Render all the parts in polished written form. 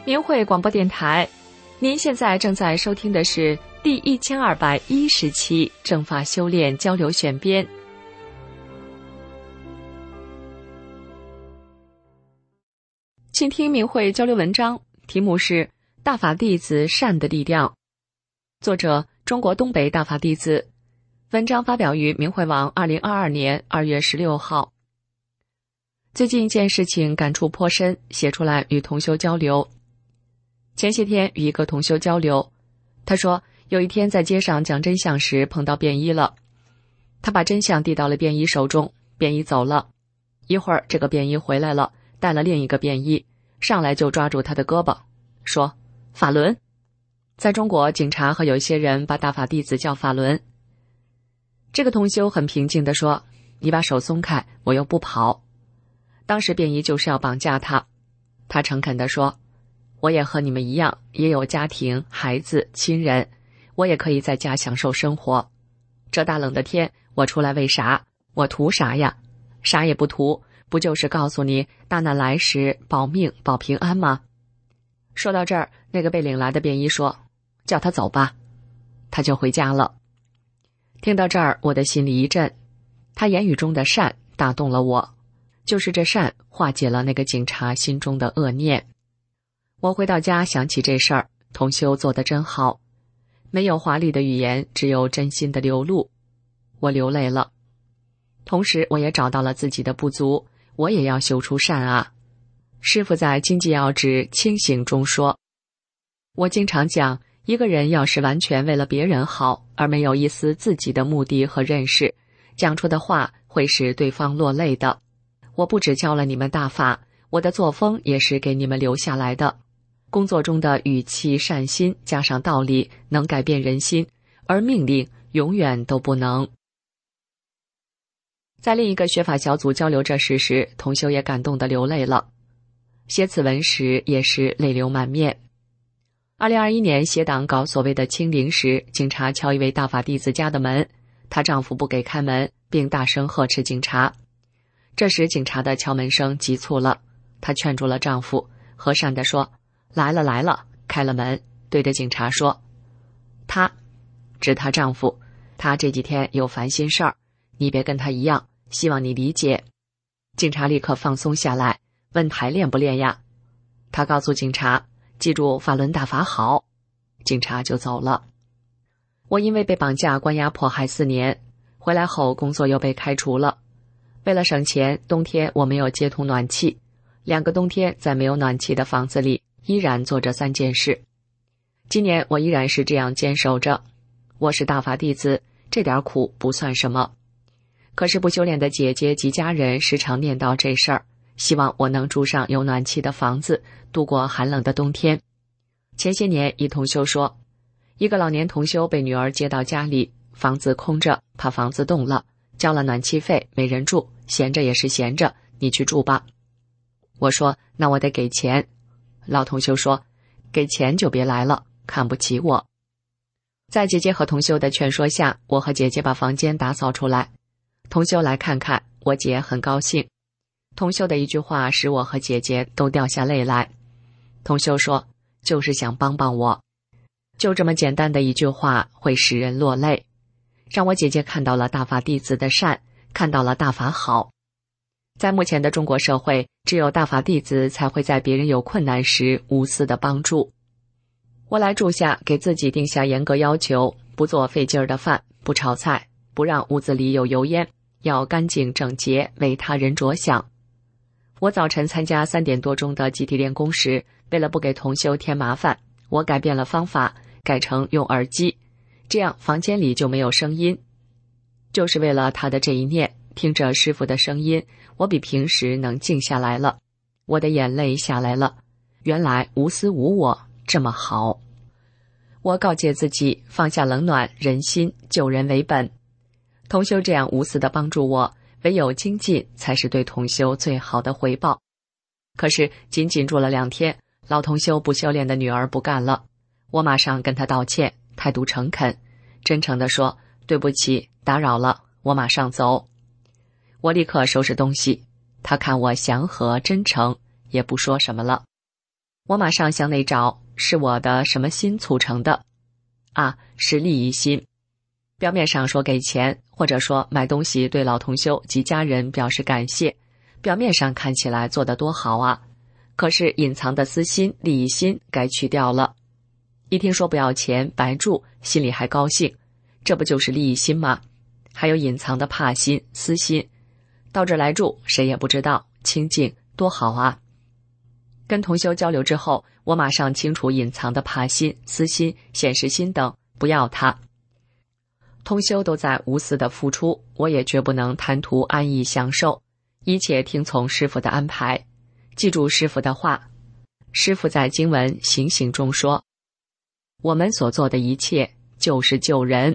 明慧广播电台，您现在正在收听的是第1210期正法修炼交流选编。请听明慧交流文章，题目是大法弟子善的力量，作者中国东北大法弟子，文章发表于明慧网2022年2月16号。最近一件事情感触颇深，写出来与同修交流。前些天与一个同修交流，他说有一天在街上讲真相时碰到便衣了，他把真相递到了便衣手中，便衣走了。一会儿这个便衣回来了，带了另一个便衣，上来就抓住他的胳膊，说法轮。在中国，警察和有一些人把大法弟子叫法轮。这个同修很平静地说，你把手松开，我又不跑。当时便衣就是要绑架他。他诚恳地说，我也和你们一样，也有家庭、孩子、亲人，我也可以在家享受生活。这大冷的天，我出来为啥？我图啥呀？啥也不图，不就是告诉你大难来时保命保平安吗？说到这儿，那个被领来的便衣说，叫他走吧。他就回家了。听到这儿，我的心里一震，他言语中的善打动了我，就是这善化解了那个警察心中的恶念。我回到家想起这事儿，同修做得真好，没有华丽的语言，只有真心的流露，我流泪了。同时我也找到了自己的不足，我也要修出善啊。师父在经济要旨清醒中说，我经常讲，一个人要是完全为了别人好，而没有一丝自己的目的和认识，讲出的话会使对方落泪的。我不只教了你们大法，我的作风也是给你们留下来的。工作中的语气善心加上道理能改变人心，而命令永远都不能。在另一个学法小组交流这事时，同修也感动得流泪了。写此文时也是泪流满面。2021年协党搞所谓的清零时，警察敲一位大法弟子家的门，她丈夫不给开门，并大声呵斥警察。这时警察的敲门声急促了，她劝住了丈夫，和善地说，来了来了，开了门，对着警察说，她指她丈夫，她这几天有烦心事儿，你别跟她一样，希望你理解。警察立刻放松下来，问还练不练呀？他告诉警察，记住法轮大法好。警察就走了。我因为被绑架关押迫害4年，回来后工作又被开除了。为了省钱，冬天我没有接通暖气，2个冬天在没有暖气的房子里依然做着3件事。今年我依然是这样坚守着。我是大法弟子，这点苦不算什么。可是不修炼的姐姐及家人时常念叨这事儿，希望我能住上有暖气的房子，度过寒冷的冬天。前些年一同修说，一个老年同修被女儿接到家里，房子空着，怕房子冻了，交了暖气费，没人住，闲着也是闲着，你去住吧。我说那我得给钱。老同修说，给钱就别来了，看不起我。在姐姐和同修的劝说下，我和姐姐把房间打扫出来。同修来看看，我姐很高兴。同修的一句话使我和姐姐都掉下泪来。同修说，就是想帮帮我。就这么简单的一句话会使人落泪，让我姐姐看到了大法弟子的善，看到了大法好。在目前的中国社会，只有大法弟子才会在别人有困难时无私的帮助。我来住下，给自己定下严格要求，不做费劲儿的饭，不炒菜，不让屋子里有油烟，要干净整洁，为他人着想。我早晨参加3点多钟的集体练功时，为了不给同修添麻烦，我改变了方法，改成用耳机，这样房间里就没有声音。就是为了他的这一念，听着师父的声音，我比平时能静下来了，我的眼泪下来了，原来无私无我这么好。我告诫自己，放下冷暖人心，救人为本。同修这样无私的帮助我，唯有精进才是对同修最好的回报。可是仅仅住了2天，老同修不修炼的女儿不干了，我马上跟她道歉，态度诚恳，真诚地说，对不起，打扰了，我马上走。我立刻收拾东西，她看我祥和真诚，也不说什么了。 我马上向内找，是我的什么心促成的？啊，是利益心。表面上说给钱，或者说买东西对老同修及家人表示感谢，表面上看起来做得多好啊，可是隐藏的私心、利益心该去掉了。一听说不要钱白住，心里还高兴，这不就是利益心吗？还有隐藏的怕心、私心，到这来住谁也不知道，清静多好啊。跟同修交流之后，我马上清除隐藏的怕心、私心、显示心等，不要它。同修都在无私的付出，我也绝不能贪图安逸享受，一切听从师父的安排，记住师父的话。师父在经文行行中说，我们所做的一切就是救人。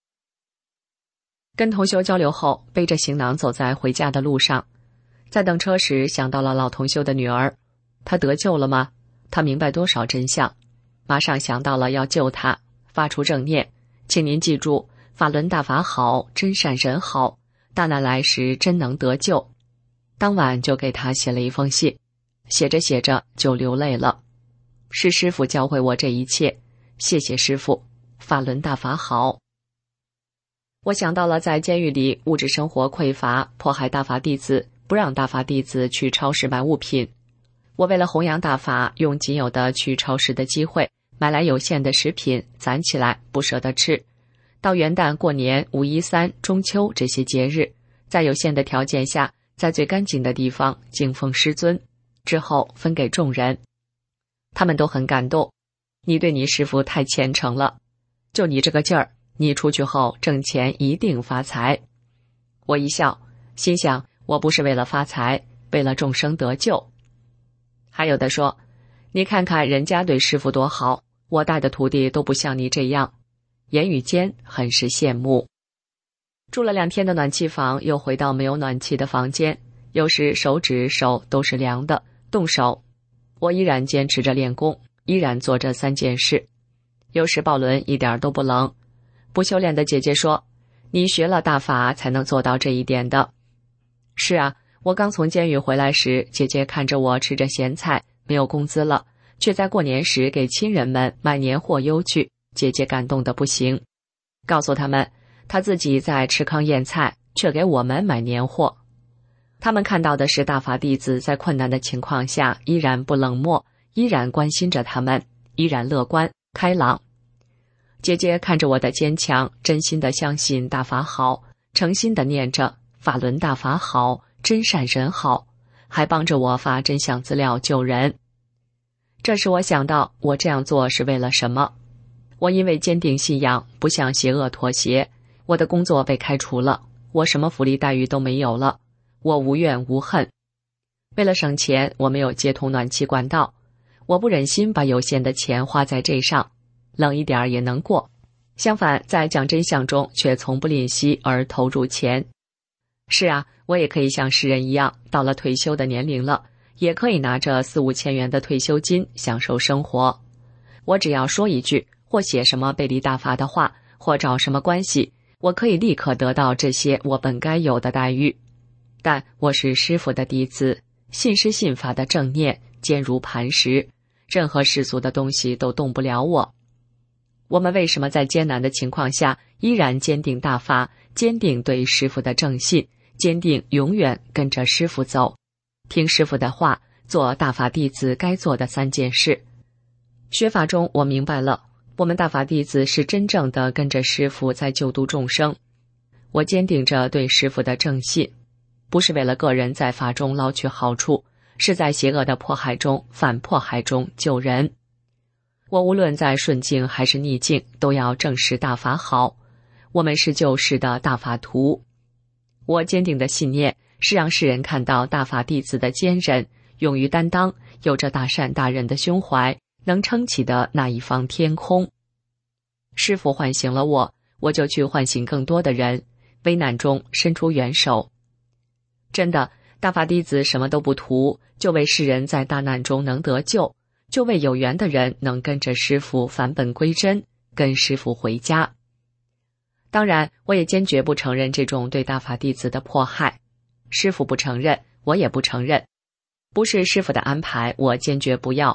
跟同修交流后，背着行囊走在回家的路上，在等车时想到了老同修的女儿，她得救了吗？她明白多少真相？马上想到了要救她，发出正念，请您记住，法轮大法好，真善人好，大难来时真能得救。当晚就给他写了一封信，写着写着就流泪了。是师父教会我这一切，谢谢师父，法轮大法好。我想到了在监狱里物质生活匮乏，迫害大法弟子，不让大法弟子去超市买物品。我为了弘扬大法，用仅有的去超市的机会，买来有限的食品，攒起来不舍得吃。到元旦、过年、5、1、3、中秋这些节日，在有限的条件下，在最干净的地方敬奉师尊，之后分给众人。他们都很感动，你对你师父太虔诚了，就你这个劲儿，你出去后挣钱一定发财。我一笑，心想我不是为了发财，为了众生得救。还有的说，你看看人家对师父多好，我带的徒弟都不像你这样，言语间很是羡慕。住了2天的暖气房，又回到没有暖气的房间，有时手指手都是凉的，动手。我依然坚持着练功，依然做这3件事。有时抱轮一点都不冷。不修炼的姐姐说，你学了大法才能做到这一点的。是啊，我刚从监狱回来时，姐姐看着我吃着咸菜，没有工资了，却在过年时给亲人们买年货邮去，姐姐感动得不行，告诉他们她自己在吃糠咽菜，却给我们买年货。他们看到的是大法弟子在困难的情况下依然不冷漠，依然关心着他们，依然乐观开朗。姐姐看着我的坚强，真心的相信大法好，诚心的念着法轮大法好，真善人好，还帮着我发真相资料救人。这时我想到，我这样做是为了什么？我因为坚定信仰，不向邪恶妥协，我的工作被开除了，我什么福利待遇都没有了，我无怨无恨。为了省钱，我没有接通暖气管道，我不忍心把有限的钱花在这上，冷一点也能过。相反，在讲真相中却从不吝惜而投入钱。是啊，我也可以像世人一样，到了退休的年龄了，也可以拿着4、5千元的退休金享受生活。我只要说一句，或写什么背离大法的话，或找什么关系，我可以立刻得到这些我本该有的待遇。但我是师父的弟子，信师信法的正念坚如磐石，任何世俗的东西都动不了我。我们为什么在艰难的情况下依然坚定大法，坚定对师父的正信，坚定永远跟着师父走，听师父的话，做大法弟子该做的3件事。学法中我明白了，我们大法弟子是真正的跟着师父在救度众生。我坚定着对师父的正信，不是为了个人在法中捞取好处，是在邪恶的迫害中、反迫害中救人。我无论在顺境还是逆境，都要证实大法好。我们是救世的大法徒。我坚定的信念是让世人看到大法弟子的坚韧，勇于担当，有着大善大仁的胸怀，能撑起的那一方天空。师父唤醒了我，我就去唤醒更多的人，危难中伸出援手。真的，大法弟子什么都不图，就为世人在大难中能得救，就为有缘的人能跟着师父返本归真，跟师父回家。当然，我也坚决不承认这种对大法弟子的迫害。师父不承认，我也不承认。不是师父的安排，我坚决不要。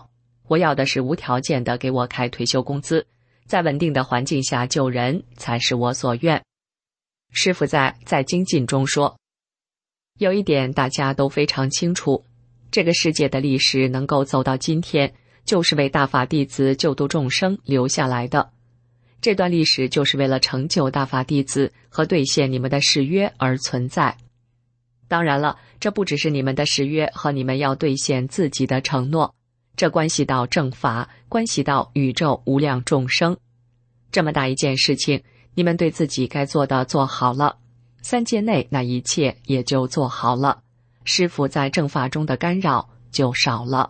我要的是无条件的给我开退休工资，在稳定的环境下救人才是我所愿。师父在精进中说，有一点大家都非常清楚，这个世界的历史能够走到今天，就是为大法弟子救度众生留下来的。这段历史就是为了成就大法弟子和兑现你们的誓约而存在。当然了，这不只是你们的誓约和你们要兑现自己的承诺，这关系到正法，关系到宇宙无量众生。这么大一件事情，你们对自己该做的做好了，3界内那一切也就做好了，师父在正法中的干扰就少了。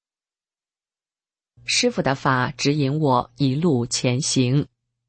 师父的法指引我一路前行。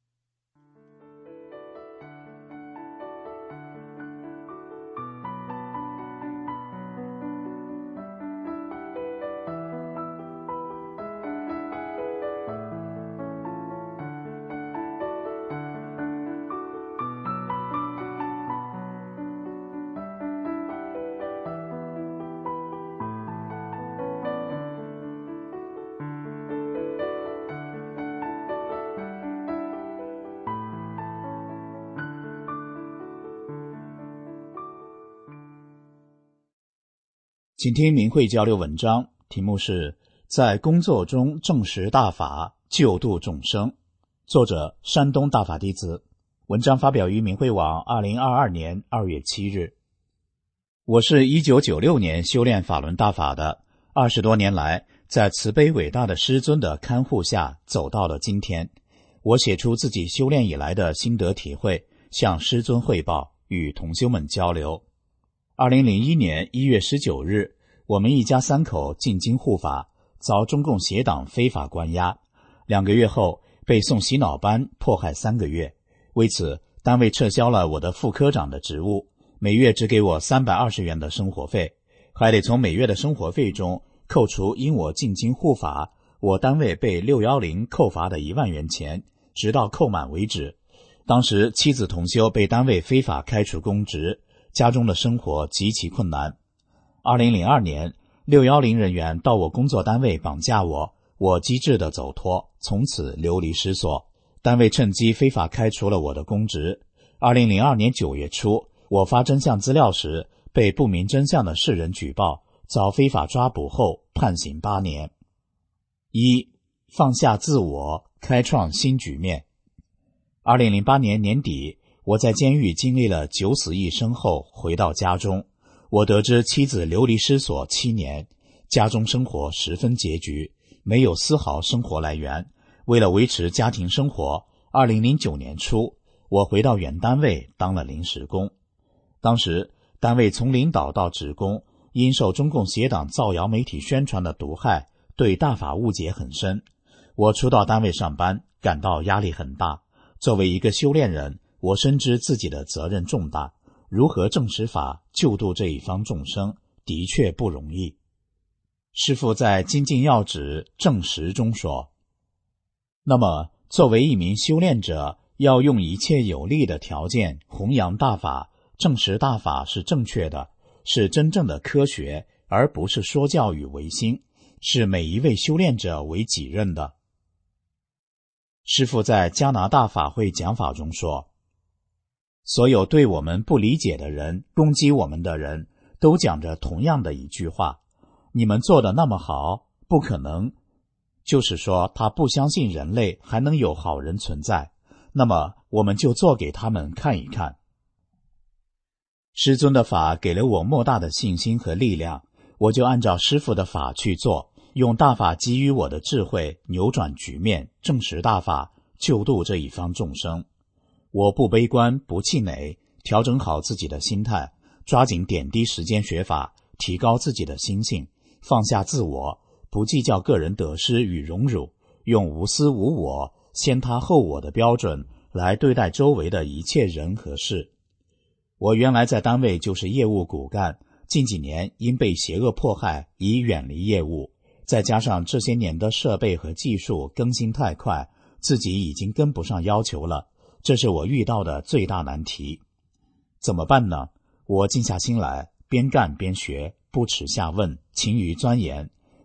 请听明慧交流文章，题目是在工作中证实大法，救度众生。作者山东大法弟子。文章发表于明慧网2022年2月7日。我是1996年修炼法轮大法的，20多年来，在慈悲伟大的师尊的看护下走到了今天。我写出自己修炼以来的心得体会，向师尊汇报，与同修们交流。2001年1月19日，我们一家3口进京护法，遭中共邪党非法关押，2个月后被送洗脑班迫害3个月。为此，单位撤销了我的副科长的职务，每月只给我320元的生活费，还得从每月的生活费中扣除因我进京护法，我单位被610扣罚的1万元钱，直到扣满为止。当时妻子同修被单位非法开除公职，家中的生活极其困难。2002年，610人员到我工作单位绑架我，我机智地走脱，从此流离失所。单位趁机非法开除了我的公职。2002年9月初，我发真相资料时，被不明真相的世人举报，遭非法抓捕后判刑8年。1. 放下自我，开创新局面。2008年年底，我在监狱经历了9死1生后回到家中，我得知妻子流离失所7年，家中生活十分拮据，没有丝毫生活来源。为了维持家庭生活，2009年初，我回到原单位当了临时工。当时，单位从领导到职工，因受中共邪党造谣媒体宣传的毒害，对大法误解很深。我初到单位上班，感到压力很大。作为一个修炼人，我深知自己的责任重大，如何证实法，救度这一方众生，的确不容易。师父在《精进要旨证实》中说，那么作为一名修炼者，要用一切有利的条件弘扬大法，证实大法是正确的，是真正的科学，而不是说教与唯心，是每一位修炼者为己任的。师父在加拿大法会讲法中说，所有对我们不理解的人，攻击我们的人，都讲着同样的一句话，你们做得那么好，不可能，就是说他不相信人类还能有好人存在，那么我们就做给他们看一看。师尊的法给了我莫大的信心和力量，我就按照师父的法去做，用大法给予我的智慧扭转局面，证实大法，救度这一方众生。我不悲观不气馁，调整好自己的心态，抓紧点滴时间学法，提高自己的心性，放下自我，不计较个人得失与荣辱，用无私无我、先他后我的标准来对待周围的一切人和事。我原来在单位就是业务骨干，近几年因被邪恶迫害，已远离业务，再加上这些年的设备和技术更新太快，自己已经跟不上要求了，这是我遇到的最大难题。怎么办呢？我静下心来，边干边学，不耻下问，勤于钻研。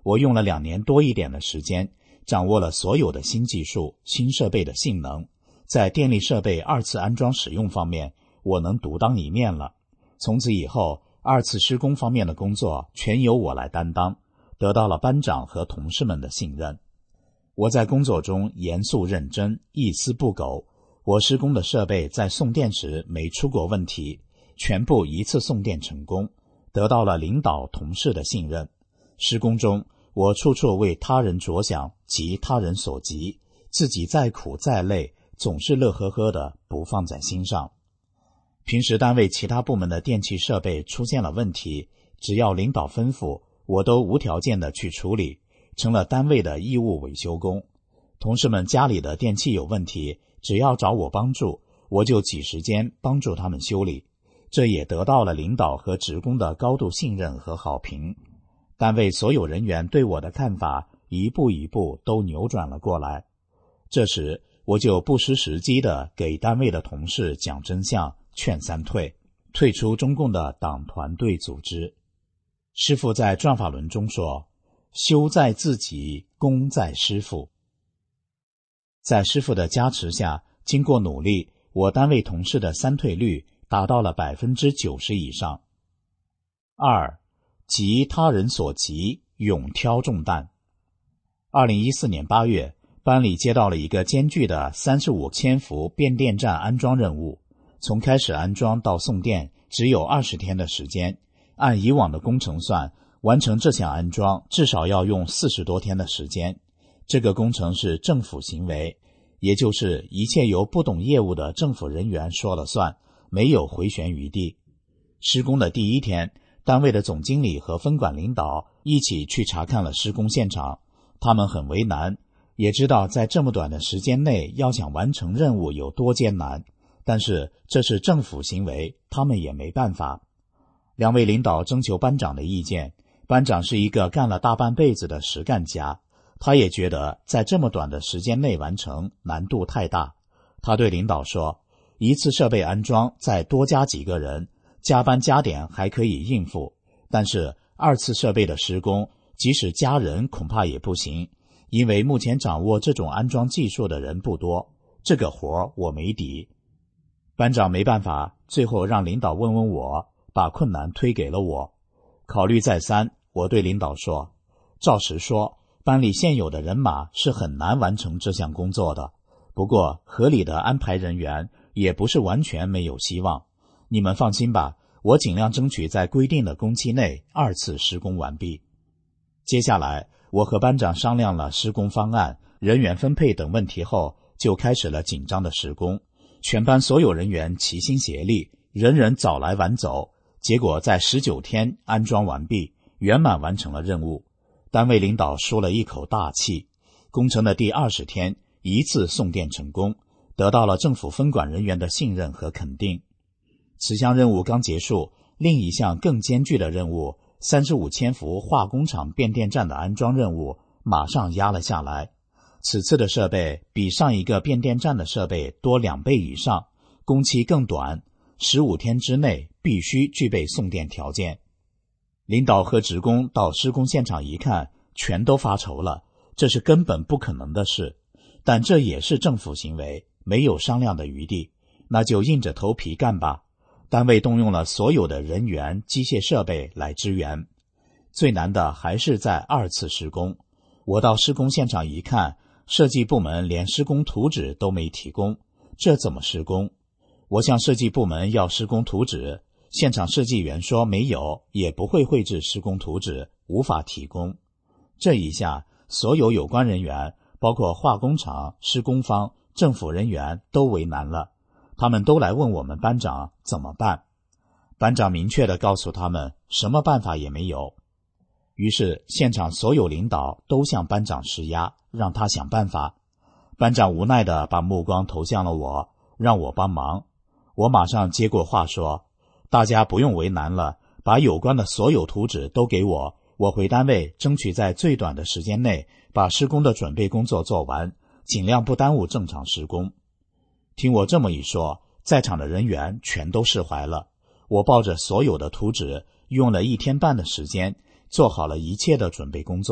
我用了2年多一点的时间，掌握了所有的新技术、新设备的性能，在电力设备2次安装使用方面，我能独当一面了。从此以后，2次施工方面的工作全由我来担当，得到了班长和同事们的信任。我在工作中严肃认真，一丝不苟。我施工的设备在送电时没出过问题，全部一次送电成功，得到了领导同事的信任。施工中，我处处为他人着想，急他人所急，自己再苦再累，总是乐呵呵的，不放在心上。平时单位其他部门的电气设备出现了问题，只要领导吩咐，我都无条件的去处理，成了单位的义务维修工。同事们家里的电器有问题，只要找我帮助，我就挤时间帮助他们修理，这也得到了领导和职工的高度信任和好评。单位所有人员对我的看法一步一步都扭转了过来。这时我就不失时机地给单位的同事讲真相，劝3退，退出中共的党团队组织。师父在转法轮中说，修在自己，功在师父。在师父的加持下，经过努力，我单位同事的3退率达到了 90% 以上。2. 急他人所急，勇挑重担。2014年8月，班里接到了一个艰巨的35千伏变电站安装任务，从开始安装到送电只有20天的时间，按以往的工程算，完成这项安装至少要用40多天的时间。这个工程是政府行为，也就是一切由不懂业务的政府人员说了算，没有回旋余地。施工的第1天，单位的总经理和分管领导一起去查看了施工现场，他们很为难，也知道在这么短的时间内要想完成任务有多艰难，但是这是政府行为，他们也没办法。2位领导征求班长的意见，班长是一个干了大半辈子的实干家，他也觉得在这么短的时间内完成难度太大。他对领导说，1次设备安装再多加几个人，加班加点还可以应付，但是2次设备的施工，即使加人恐怕也不行，因为目前掌握这种安装技术的人不多，这个活我没底。班长没办法，最后让领导问问我，把困难推给了我。考虑再三，我对领导说，照实说，班里现有的人马是很难完成这项工作的，不过合理的安排人员也不是完全没有希望。你们放心吧，我尽量争取在规定的工期内2次施工完毕。接下来，我和班长商量了施工方案、人员分配等问题后，就开始了紧张的施工。全班所有人员齐心协力，人人早来晚走，结果在19天安装完毕，圆满完成了任务。单位领导舒了一口大气。工程的第20天，1次送电成功，得到了政府分管人员的信任和肯定。此项任务刚结束，另一项更艰巨的任务35千伏化工厂变电站的安装任务马上压了下来。此次的设备比上一个变电站的设备多2倍以上，工期更短，15天之内必须具备送电条件。领导和职工到施工现场一看，全都发愁了，这是根本不可能的事。但这也是政府行为，没有商量的余地，那就硬着头皮干吧。单位动用了所有的人员、机械设备来支援。最难的还是在2次施工。我到施工现场一看，设计部门连施工图纸都没提供，这怎么施工？我向设计部门要施工图纸，现场设计员说没有，也不会绘制施工图纸，无法提供。这一下，所有有关人员，包括化工厂、施工方、政府人员都为难了。他们都来问我们班长怎么办。班长明确地告诉他们，什么办法也没有。于是现场所有领导都向班长施压，让他想办法。班长无奈地把目光投向了我，让我帮忙。我马上接过话说，大家不用为难了，把有关的所有图纸都给我，我回单位争取在最短的时间内把施工的准备工作做完，尽量不耽误正常施工。听我这么一说，在场的人员全都释怀了。我抱着所有的图纸，用了1天半的时间，做好了一切的准备工作，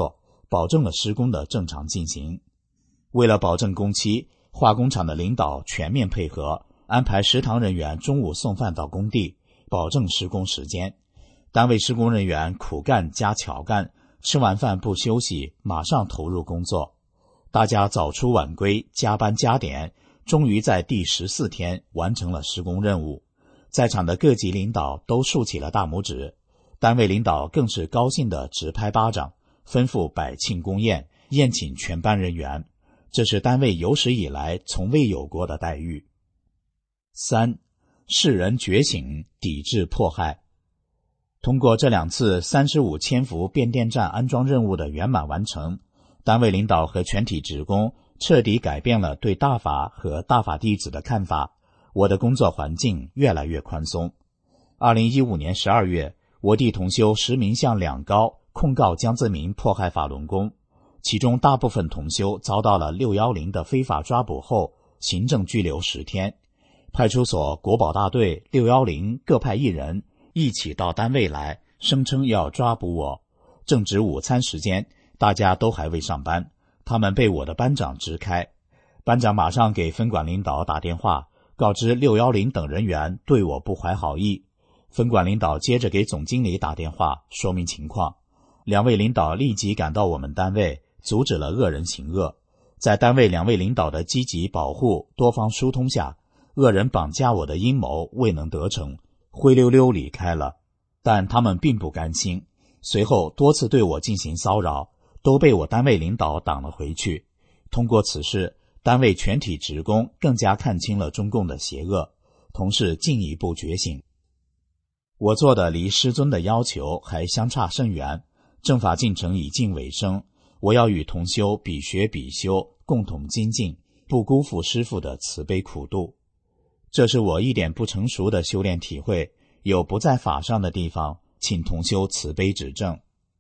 保证了施工的正常进行。为了保证工期，化工厂的领导全面配合，安排食堂人员中午送饭到工地，保证施工时间。单位施工人员苦干加巧干，吃完饭不休息，马上投入工作。大家早出晚归，加班加点，终于在第14天完成了施工任务。在场的各级领导都竖起了大拇指，单位领导更是高兴地直拍巴掌，吩咐摆庆功宴，宴请全班人员。这是单位有史以来从未有过的待遇。3. 世人觉醒，抵制迫害。通过这2次35千伏变电站安装任务的圆满完成，单位领导和全体职工彻底改变了对大法和大法弟子的看法，我的工作环境越来越宽松。2015年12月，我弟同修实名向2高控告江泽民迫害法轮功，其中大部分同修遭到了610的非法抓捕后行政拘留10天。派出所、国保大队、610各派1人一起到单位来，声称要抓捕我。正值午餐时间，大家都还未上班，他们被我的班长支开。班长马上给分管领导打电话，告知610等人员对我不怀好意。分管领导接着给总经理打电话说明情况，2位领导立即赶到我们单位，阻止了恶人行恶。在单位2位领导的积极保护、多方疏通下，恶人绑架我的阴谋未能得逞，灰溜溜离开了。但他们并不甘心，随后多次对我进行骚扰，都被我单位领导挡了回去。通过此事，单位全体职工更加看清了中共的邪恶，同时进一步觉醒。我做的离师尊的要求还相差甚远，正法进程已近尾声，我要与同修比学比修，共同精进，不辜负师父的慈悲苦度。这是我一点不成熟的修炼体会，有不在法上的地方，请同修慈悲指正。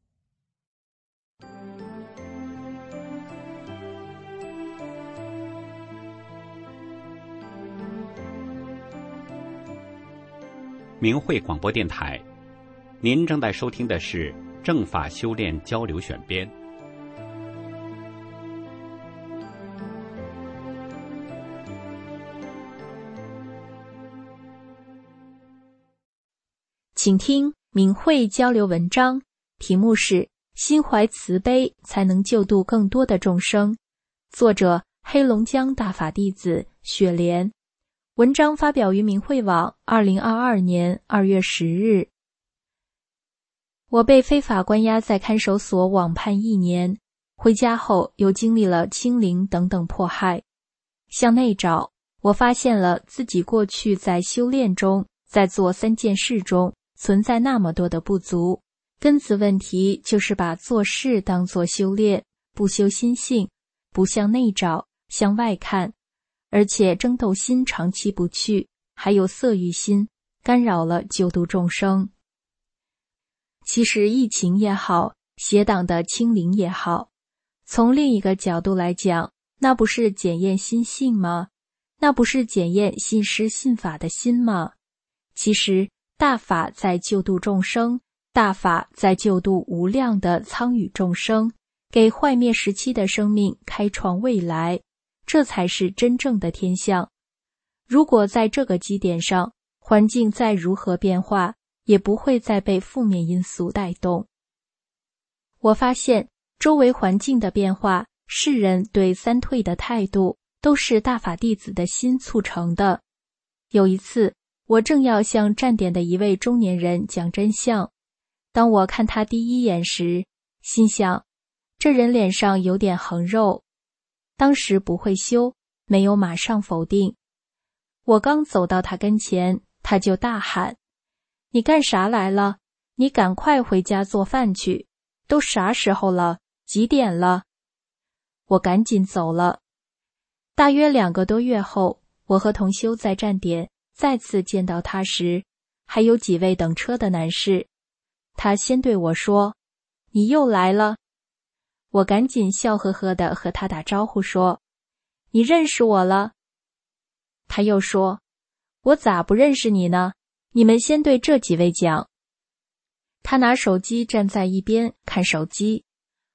明慧广播电台，您正在收听的是正法修炼交流选编。 请听明慧交流文章，题目是心怀慈悲才能救度更多的众生，作者黑龙江大法弟子雪莲。文章发表于明慧网2022年2月10日。我被非法关押在看守所网判1年，回家后又经历了清零等等迫害。向内找，我发现了自己过去在修炼中，在做3件事中存在那么多的不足。根子问题就是把做事当作修炼，不修心性，不向内找，向外看，而且争斗心长期不去，还有色欲心，干扰了救度众生。其实疫情也好，邪党的清零也好，从另一个角度来讲，那不是检验心性吗？那不是检验信师信法的心吗？其实大法在救度众生，大法在救度无量的苍宇众生，给坏灭时期的生命开创未来，这才是真正的天象。如果在这个基点上，环境再如何变化，也不会再被负面因素带动。我发现周围环境的变化，世人对三退的态度，都是大法弟子的心促成的。有一次，我正要向站点的一位中年人讲真相，当我看他第一眼时，心想，这人脸上有点横肉。当时不会修，没有马上否定。我刚走到他跟前，他就大喊：“你干啥来了？你赶快回家做饭去，都啥时候了？几点了？”我赶紧走了。大约2个多月后，我和同修在站点再次见到他时，还有几位等车的男士。他先对我说：“你又来了。”我赶紧笑呵呵地和他打招呼说：“你认识我了？”他又说：“我咋不认识你呢？你们先对这几位讲。”他拿手机站在一边看手机。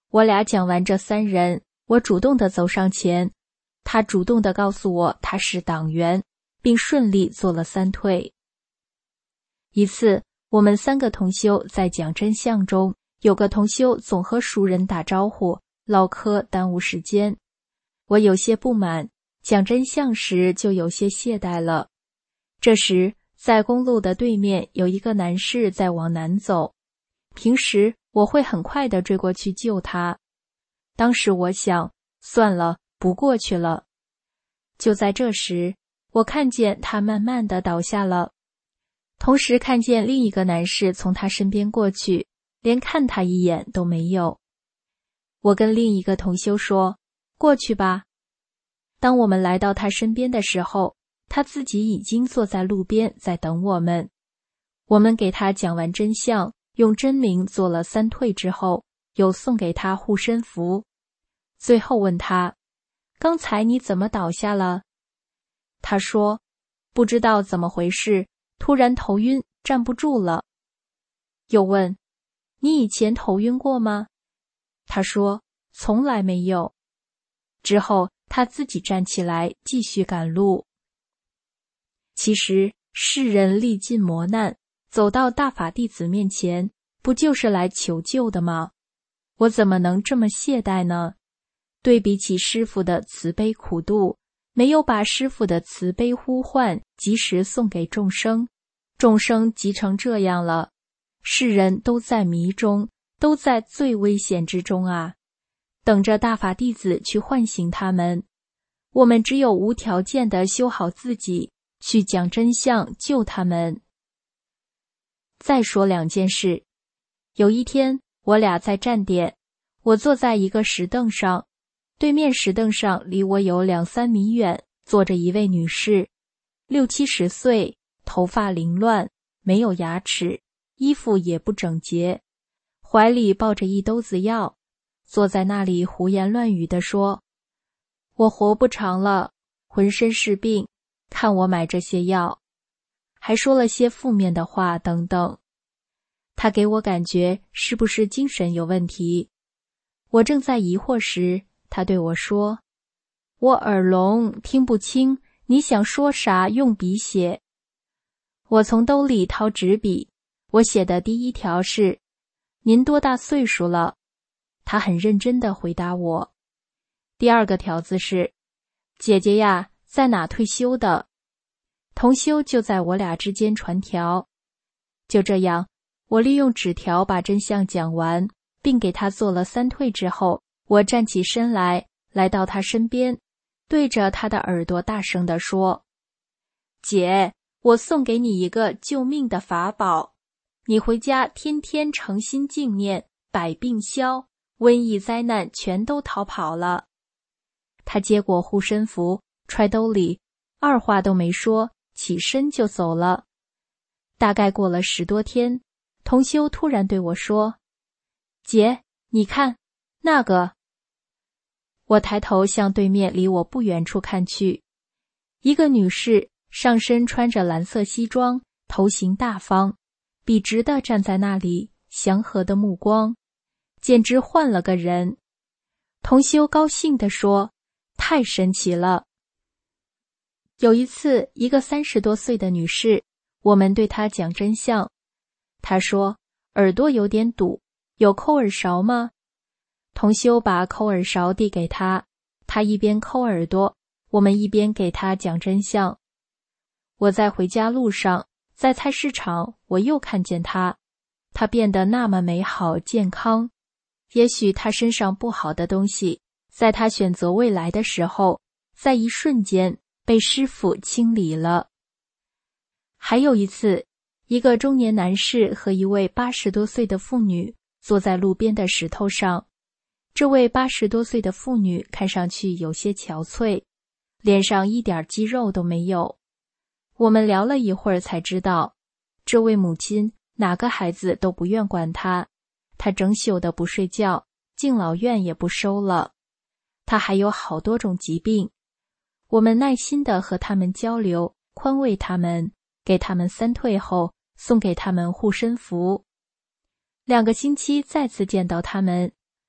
我俩讲完这3人，我主动地走上前，他主动地告诉我他是党员，并顺利做了3退。一次，我们3个同修在讲真相中，有个同修总和熟人打招呼唠嗑，耽误时间。我有些不满，讲真相时就有些懈怠了。这时，在公路的对面有一个男士在往南走，平时我会很快地追过去救他。当时我想，算了，不过去了。就在这时，我看见他慢慢地倒下了，同时看见另一个男士从他身边过去，连看他一眼都没有。我跟另一个同修说，过去吧。当我们来到他身边的时候，他自己已经坐在路边在等我们。我们给他讲完真相，用真名做了3退之后，又送给他护身符。最后问他，刚才你怎么倒下了？他说，不知道怎么回事，突然头晕，站不住了。又问，你以前头晕过吗？他说，从来没有。之后他自己站起来继续赶路。其实世人历尽磨难，走到大法弟子面前，不就是来求救的吗？我怎么能这么懈怠呢？对比起师父的慈悲苦度，没有把师父的慈悲呼唤及时送给众生，众生急成这样了，世人都在迷中，都在最危险之中啊，等着大法弟子去唤醒他们。我们只有无条件地修好自己，去讲真相救他们。再说2件事。有一天，我俩在站点，我坐在一个石凳上，对面石凳上离我有2-3米远，坐着一位女士，60-70岁，头发凌乱，没有牙齿，衣服也不整洁，怀里抱着一兜子药，坐在那里胡言乱语地说，我活不长了，浑身是病，看我买这些药，还说了些负面的话等等。他给我感觉是不是精神有问题？我正在疑惑时，他对我说，我耳聋，听不清，你想说啥用笔写。我从兜里掏纸笔，我写的第1条是，您多大岁数了？他很认真地回答我。第2个条子是，姐姐呀，在哪退休的？同修就在我俩之间传条。就这样，我利用纸条把真相讲完，并给他做了3退之后，我站起身来，来到他身边，对着他的耳朵大声地说，姐，我送给你一个救命的法宝，你回家天天诚心静念，百病消，瘟疫灾难全都逃跑了。他接过护身符，揣兜里，二话都没说，起身就走了。大概过了10多天，同修突然对我说，姐，你看，那个。我抬头向对面离我不远处看去，一个女士上身穿着蓝色西装，头型大方，笔直地站在那里，祥和的目光，简直换了个人。同修高兴地说，太神奇了。有一次，一个30多岁的女士，我们对她讲真相，她说，耳朵有点堵，有抠耳勺吗？同修把抠耳勺递给她，她一边抠耳朵，我们一边给她讲真相。我在回家路上，在菜市场，我又看见她，她变得那么美好健康。也许她身上不好的东西，在她选择未来的时候，在一瞬间被师父清理了。还有一次，一个中年男士和一位80多岁的妇女坐在路边的石头上。这位80多岁的妇女看上去有些憔悴，脸上一点肌肉都没有。我们聊了一会儿才知道，这位母亲哪个孩子都不愿管她，她整宿的不睡觉，敬老院也不收了。她还有好多种疾病。我们耐心地和他们交流，宽慰他们，给他们3退后，送给他们护身符。2个星期再次见到他们，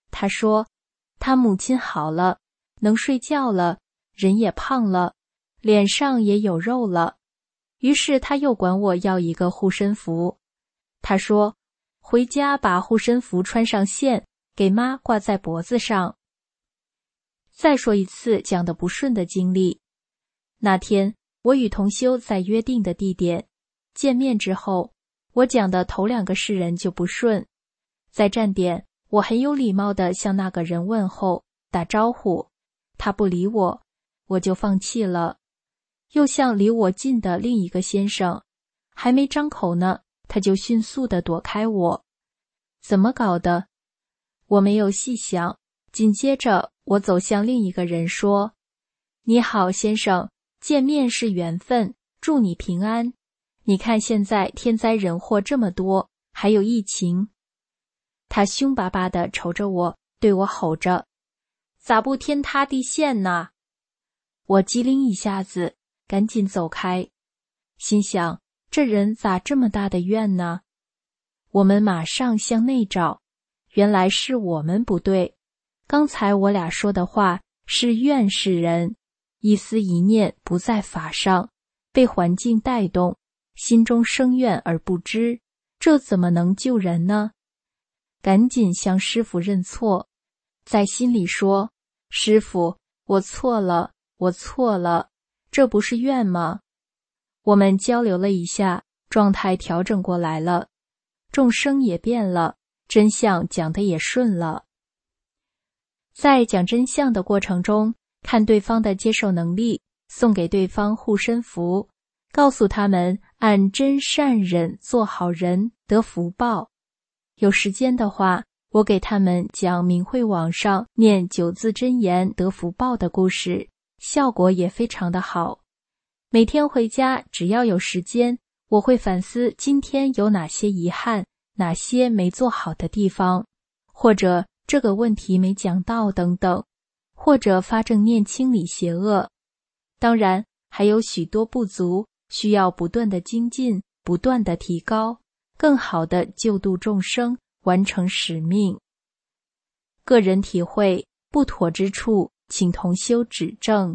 他说他母亲好了，能睡觉了，人也胖了，脸上也有肉了。于是他又管我要一个护身符。他说回家把护身符穿上线，给妈挂在脖子上。再说一次讲得不顺的经历。那天我与同修在约定的地点见面之后，我讲的头2个世人就不顺。在站点，我很有礼貌地向那个人问候打招呼，他不理我，我就放弃了。又向离我近的另一个先生，还没张口呢，他就迅速地躲开我。怎么搞的？我没有细想。紧接着我走向另一个人说，你好先生，见面是缘分，祝你平安。你看现在天灾人祸这么多，还有疫情。他凶巴巴地瞅着我，对我吼着，咋不天塌地陷呢？我机灵一下子赶紧走开，心想这人咋这么大的怨呢？我们马上向内找，原来是我们不对。刚才我俩说的话是怨世人，一思一念不在法上，被环境带动，心中生怨而不知，这怎么能救人呢？赶紧向师父认错，在心里说，师父，我错了，我错了，这不是怨吗？我们交流了一下，状态调整过来了，众生也变了，真相讲得也顺了。在讲真相的过程中，看对方的接受能力，送给对方护身符，告诉他们按真善忍做好人得福报。有时间的话，我给他们讲明慧网上念9字真言得福报的故事，效果也非常的好。每天回家只要有时间，我会反思今天有哪些遗憾，哪些没做好的地方，或者这个问题没讲到等等，或者发正念清理邪恶。当然还有许多不足，需要不断的精进，不断的提高，更好的救度众生，完成使命。个人体会，不妥之处，请同修指正。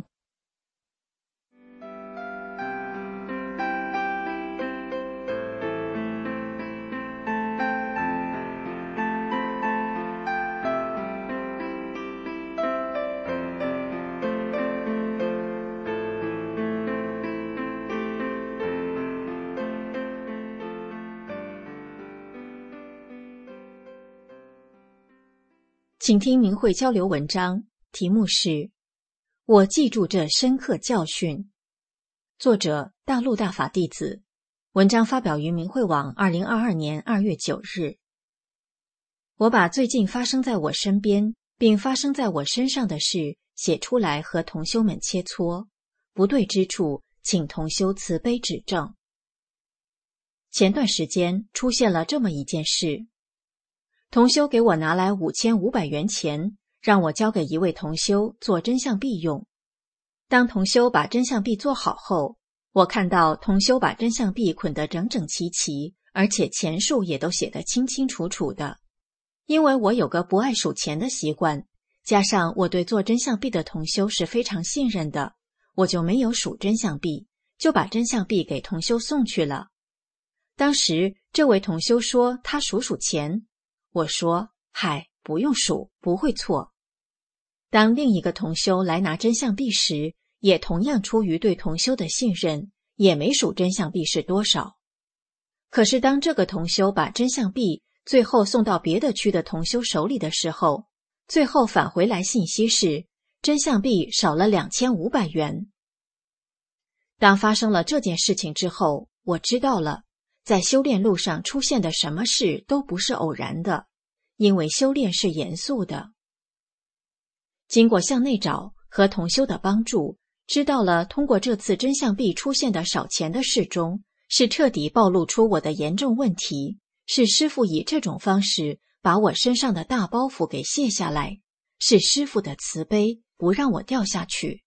请听明慧交流文章，题目是我记住这深刻教训。作者大陆大法弟子，文章发表于明慧网2022年2月9日。我把最近发生在我身边并发生在我身上的事写出来和同修们切磋，不对之处请同修慈悲指正。前段时间出现了这么一件事，同修给我拿来5500元钱，让我交给一位同修做真相币用。当同修把真相币做好后，我看到同修把真相币捆得整整齐齐，而且钱数也都写得清清楚楚的。因为我有个不爱数钱的习惯，加上我对做真相币的同修是非常信任的，我就没有数真相币，就把真相币给同修送去了。当时这位同修说他数钱，我说嗨，不用数，不会错。当另一个同修来拿真相币时，也同样出于对同修的信任，也没数真相币是多少。可是当这个同修把真相币最后送到别的区的同修手里的时候，最后返回来信息是真相币少了2500元。当发生了这件事情之后，我知道了，在修炼路上出现的什么事都不是偶然的，因为修炼是严肃的。经过向内找和同修的帮助，知道了通过这次真相币出现的少钱的事中，是彻底暴露出我的严重问题，是师父以这种方式把我身上的大包袱给卸下来，是师父的慈悲不让我掉下去。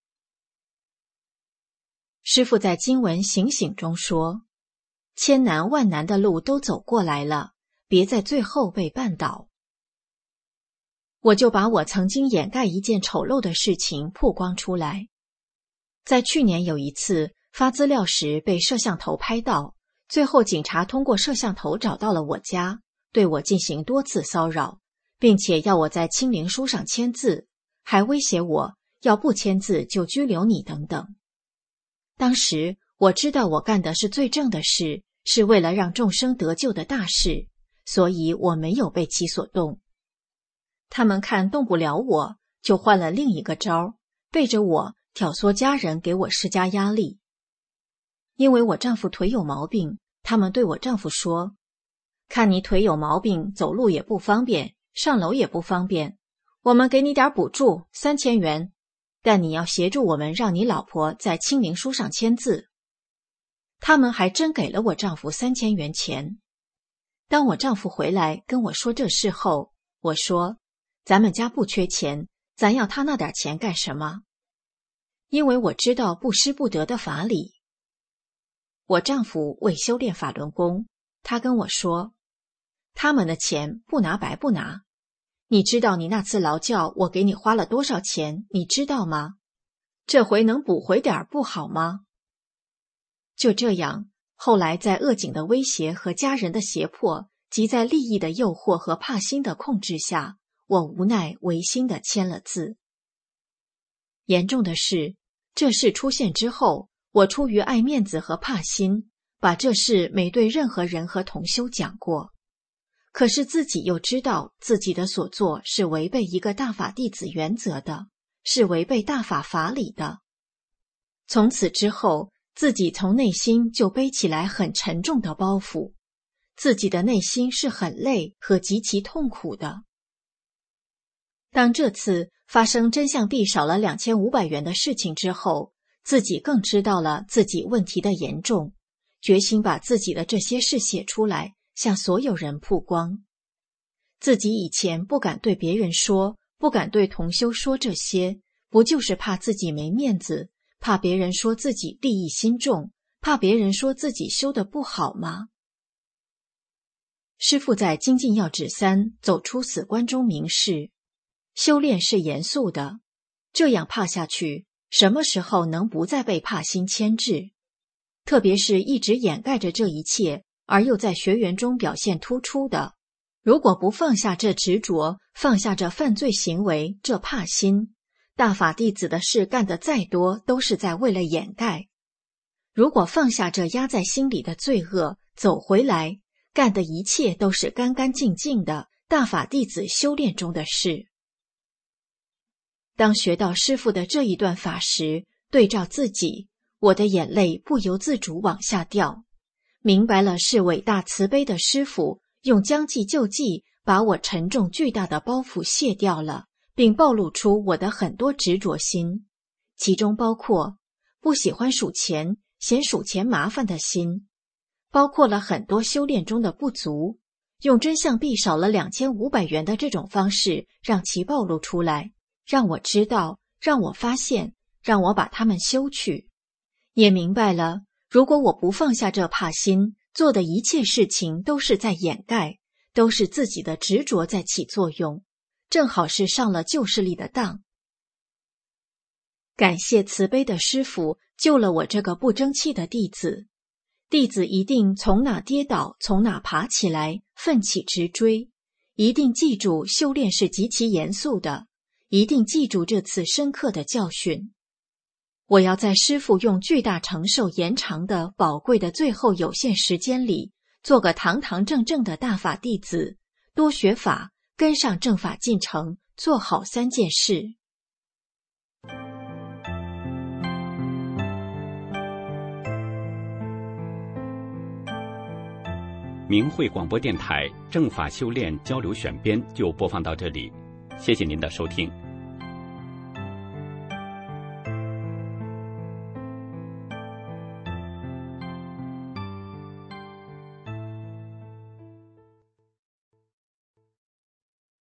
师父在经文醒醒中说，千难万难的路都走过来了，别在最后被绊倒。 我就把我曾经掩盖一件丑陋的事情曝光出来。在去年有一次发资料时被摄像头拍到，最后警察通过摄像头找到了我家，对我进行多次骚扰，并且要我在清零书上签字，还威胁我要不签字就拘留你等等。当时我知道我干的是最正的事，是为了让众生得救的大事，所以我没有被其所动。他们看动不了我，就换了另一个招，背着我挑唆家人给我施加压力。因为我丈夫腿有毛病，他们对我丈夫说，看你腿有毛病，走路也不方便，上楼也不方便，我们给你点补助3000元，但你要协助我们让你老婆在清零书上签字。他们还真给了我丈夫3000元钱。当我丈夫回来跟我说这事后，我说，咱们家不缺钱，咱要他那点钱干什么？因为我知道不施不得的法理。我丈夫为修炼法轮功，他跟我说，他们的钱不拿白不拿。你知道你那次劳教我给你花了多少钱，你知道吗？这回能补回点不好吗？就这样，后来在恶警的威胁和家人的胁迫，及在利益的诱惑和怕心的控制下，我无奈违心地签了字。严重的是，这事出现之后，我出于爱面子和怕心，把这事没对任何人和同修讲过。可是自己又知道自己的所做是违背一个大法弟子原则的，是违背大法法理的。从此之后，自己从内心就背起来很沉重的包袱，自己的内心是很累和极其痛苦的。当这次发生真相币少了2500元的事情之后，自己更知道了自己问题的严重，决心把自己的这些事写出来，向所有人曝光。自己以前不敢对别人说，不敢对同修说这些，不就是怕自己没面子，怕别人说自己利益心重，怕别人说自己修得不好吗？师父在精进要旨3走出死关中明示，修炼是严肃的，这样怕下去，什么时候能不再被怕心牵制？特别是一直掩盖着这一切，而又在学员中表现突出的，如果不放下这执着，放下这犯罪行为，这怕心，大法弟子的事干得再多，都是在为了掩盖。如果放下这压在心里的罪恶，走回来，干的一切都是干干净净的大法弟子修炼中的事。当学到师父的这一段法时，对照自己，我的眼泪不由自主往下掉，明白了是伟大慈悲的师父用将计就计，把我沉重巨大的包袱卸掉了，并暴露出我的很多执着心，其中包括不喜欢数钱，嫌数钱麻烦的心，包括了很多修炼中的不足，用真相币少了2500元的这种方式让其暴露出来，让我知道，让我发现，让我把它们修去。也明白了，如果我不放下这怕心，做的一切事情都是在掩盖，都是自己的执着在起作用，正好是上了旧势力的当。感谢慈悲的师父救了我这个不争气的弟子，弟子一定从哪跌倒从哪爬起来，奋起直追，一定记住修炼是极其严肃的，一定记住这次深刻的教训。我要在师父用巨大承受延长的宝贵的最后有限时间里，做个堂堂正正的大法弟子，多学法，跟上正法进程，做好3件事。 明慧广播电台正法修炼交流选编就播放到这里，谢谢您的收听。